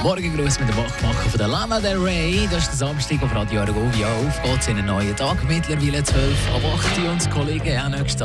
Morgengruß mit dem Wachmacher von der Lana Del Rey. Das ist der Samstag auf Radio Argovia. Auf geht's in einen neuen Tag. Mittlerweile 12:08 und Kollegen. Auch nächsten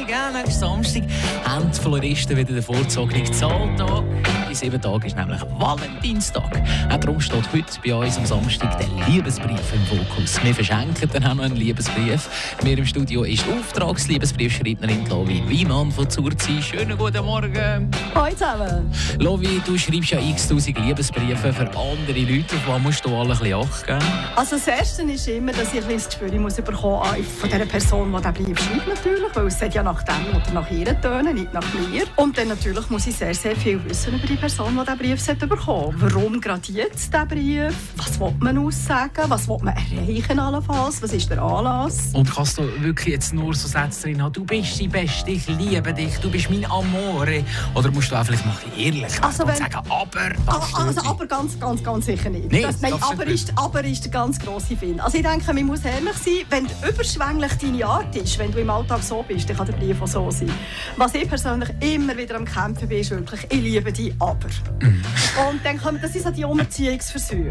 Samstag haben die Floristen wieder den vorzogenen Zahltag. In 7 Tagen ist nämlich Valentinstag. Auch darum steht heute bei uns am Samstag der Liebesbrief im Fokus. Wir verschenken dann auch noch einen Liebesbrief. Mir im Studio ist die Auftragsliebesbriefschreiberin Lovi Wiemann von Zurzeit. Schönen guten Morgen. Hallo zusammen. Lovi, du schreibst ja x-tausend Liebesbriefe für andere Leute. Auf was musst du alle ein bisschen Acht geben? Also das Erste ist immer, dass ich das Gespür bekommen von der Person, die diesen Brief schreibt, natürlich, weil es ja nach dem oder nach ihr tönen, nicht nach mir. Und dann natürlich muss ich sehr, sehr viel wissen über die Person, die diesen Brief bekommen sollte. Warum gerade jetzt dieser Brief? Was will man aussagen? Was will man erreichen allenfalls? Was ist der Anlass? Und kannst du wirklich jetzt nur so Sätze drin haben, du bist die Beste, ich liebe dich, du bist mein Amore? Oder musst du auch vielleicht mal ein bisschen ehrlich werden und sagen, aber... Aber ganz sicher nicht. Nee, aber ist der ganz grosse Film. Also ich denke, man muss ehrlich sein, wenn überschwänglich deine Art ist, wenn du im Alltag so bist, dann kann der Brief auch so sein. Was ich persönlich immer wieder am Kämpfen bin, ist wirklich, ich liebe dich, aber. Und dann kommen, das sind so die Umerziehungsversuche.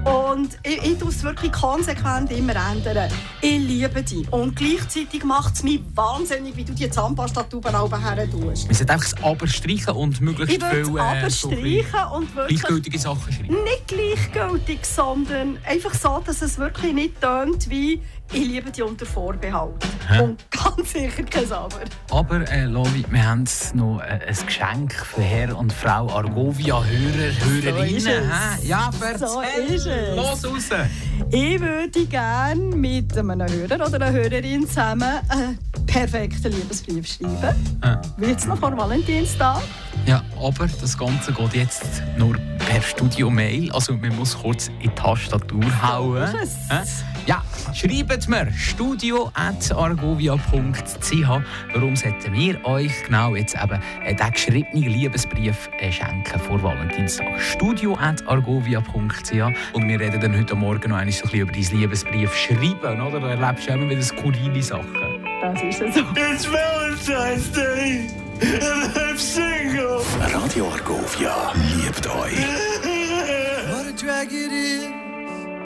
Und ich tue es wirklich konsequent immer ändern. Ich liebe dich. Und gleichzeitig macht es mich wahnsinnig, wie du die Zahnpasta-Tuben her tust. Wir sollten einfach das Aber streichen und möglichst viel Aber streichen und wirklich gleichgültige Sachen schreiben. Nicht gleichgültig, sondern einfach so, dass es wirklich nicht tönt wie «Ich liebe dich unter Vorbehalt». Und ganz sicher kein Aber. Aber, Lovi, wir haben noch ein Geschenk für Herr und Frau Argovia-Hörerinnen. So ja, erzähl. So ist es. Los raus. Ich würde gerne mit einem Hörer oder einer Hörerin zusammen einen perfekten Liebesbrief schreiben. Wie jetzt noch vor Valentinstag. Ja, aber das Ganze geht jetzt nur per Studio-Mail. Also man muss kurz in die Tastatur hauen. So ist es. Ja, schreibt mir studio@argovia.ch. Warum sollten wir euch genau jetzt eben diesen geschriebenen Liebesbrief schenken vor Valentinstag? studio@argovia.ch. Und wir reden dann heute Morgen noch ein bisschen über dein Liebesbrief schreiben, oder? Da erlebst du immer wieder skurrile Sachen. Das ist es so. It's Valentine's Day and I'm single. Radio Argovia liebt euch. What a drag it is.